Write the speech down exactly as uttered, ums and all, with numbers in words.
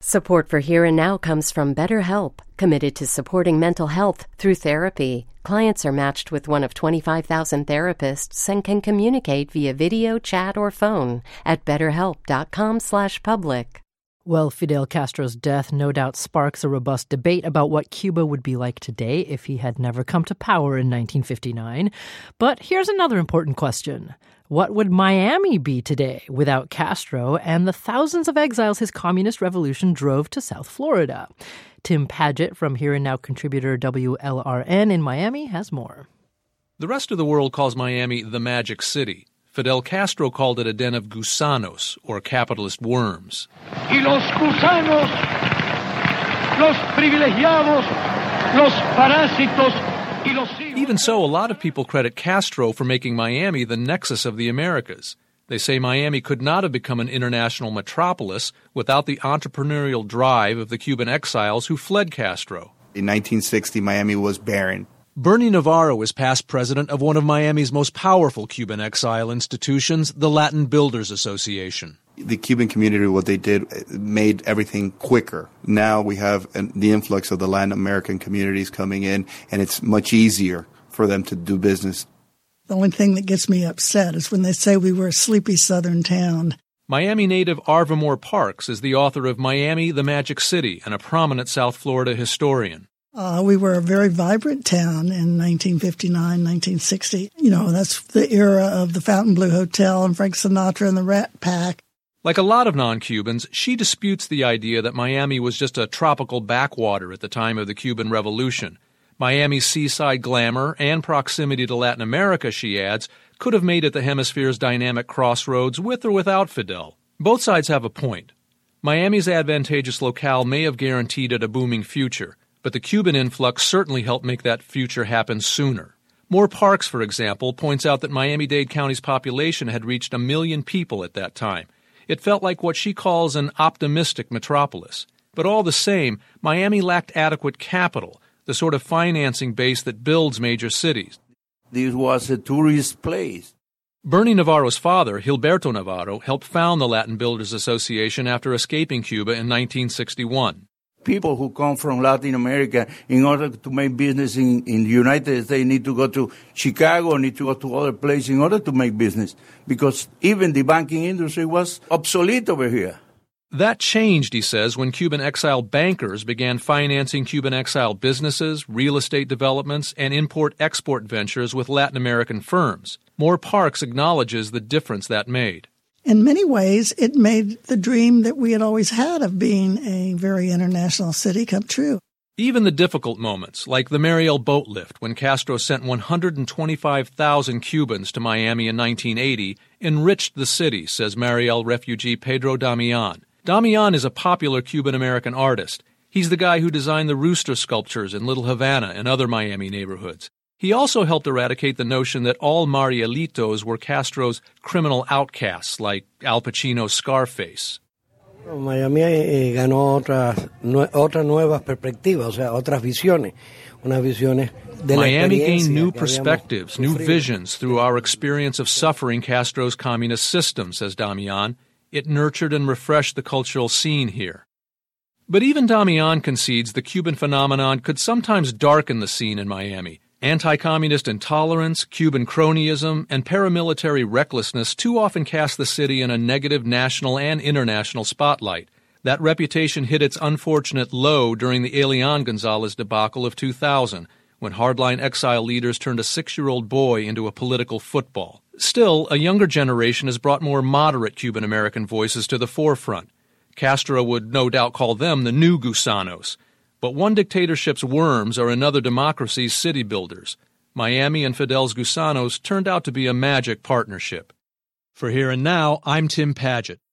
Support for Here and Now comes from BetterHelp, committed to supporting mental health through therapy. Clients are matched with one of twenty-five thousand therapists and can communicate via video, chat, or phone at betterhelp.com slash public. Well, Fidel Castro's death no doubt sparks a robust debate about what Cuba would be like today if he had never come to power in nineteen fifty-nine. But here's another important question. What would Miami be today without Castro and the thousands of exiles his communist revolution drove to South Florida? Tim Padgett from Here and Now contributor W L R N in Miami has more. The rest of the world calls Miami the Magic City. Fidel Castro called it a den of gusanos, or capitalist worms. Y los gusanos, los privilegiados, los parásitos, y los... Even so, a lot of people credit Castro for making Miami the nexus of the Americas. They say Miami could not have become an international metropolis without the entrepreneurial drive of the Cuban exiles who fled Castro. In nineteen sixty, Miami was barren. Bernie Navarro is past president of one of Miami's most powerful Cuban exile institutions, the Latin Builders Association. The Cuban community, what they did, made everything quicker. Now we have an, the influx of the Latin American communities coming in, and it's much easier for them to do business. The only thing that gets me upset is when they say we were a sleepy southern town. Miami native Arva Moore Parks is the author of Miami, the Magic City, and a prominent South Florida historian. Uh, we were a very vibrant town in nineteen fifty-nine, nineteen sixty. You know, that's the era of the Fontainebleau Hotel and Frank Sinatra and the Rat Pack. Like a lot of non-Cubans, she disputes the idea that Miami was just a tropical backwater at the time of the Cuban Revolution. Miami's seaside glamour and proximity to Latin America, she adds, could have made it the hemisphere's dynamic crossroads with or without Fidel. Both sides have a point. Miami's advantageous locale may have guaranteed it a booming future, but the Cuban influx certainly helped make that future happen sooner. Moore Parks, for example, points out that Miami-Dade County's population had reached a million people at that time. It felt like what she calls an optimistic metropolis. But all the same, Miami lacked adequate capital, the sort of financing base that builds major cities. This was a tourist place. Bernie Navarro's father, Gilberto Navarro, helped found the Latin Builders Association after escaping Cuba in nineteen sixty-one. People who come from Latin America, in order to make business in, in the United States, need to go to Chicago, need to go to other places in order to make business, because even the banking industry was obsolete over here. That changed, he says, when Cuban exile bankers began financing Cuban exile businesses, real estate developments, and import-export ventures with Latin American firms. Moore Parks acknowledges the difference that made. In many ways, it made the dream that we had always had of being a very international city come true. Even the difficult moments, like the Mariel boat lift when Castro sent one hundred twenty-five thousand Cubans to Miami in nineteen eighty, enriched the city, says Mariel refugee Pedro Damian. Damian is a popular Cuban-American artist. He's the guy who designed the rooster sculptures in Little Havana and other Miami neighborhoods. He also helped eradicate the notion that all Marielitos were Castro's criminal outcasts, like Al Pacino's Scarface. Miami eh, ganó otras otra nuevas perspectivas, o sea, otras visiones, unas visiones de la Miami gained experiencia new que perspectives, habíamos new sufrido. visions through our experience of suffering Castro's communist system, says Damian. It nurtured and refreshed the cultural scene here. But even Damian concedes the Cuban phenomenon could sometimes darken the scene in Miami. Anti-communist intolerance, Cuban cronyism, and paramilitary recklessness too often cast the city in a negative national and international spotlight. That reputation hit its unfortunate low during the Elian Gonzalez debacle of two thousand, when hardline exile leaders turned a six-year-old boy into a political football. Still, a younger generation has brought more moderate Cuban-American voices to the forefront. Castro would no doubt call them the new gusanos. But one dictatorship's worms are another democracy's city builders. Miami and Fidel's gusanos turned out to be a magic partnership. For Here and Now, I'm Tim Padgett.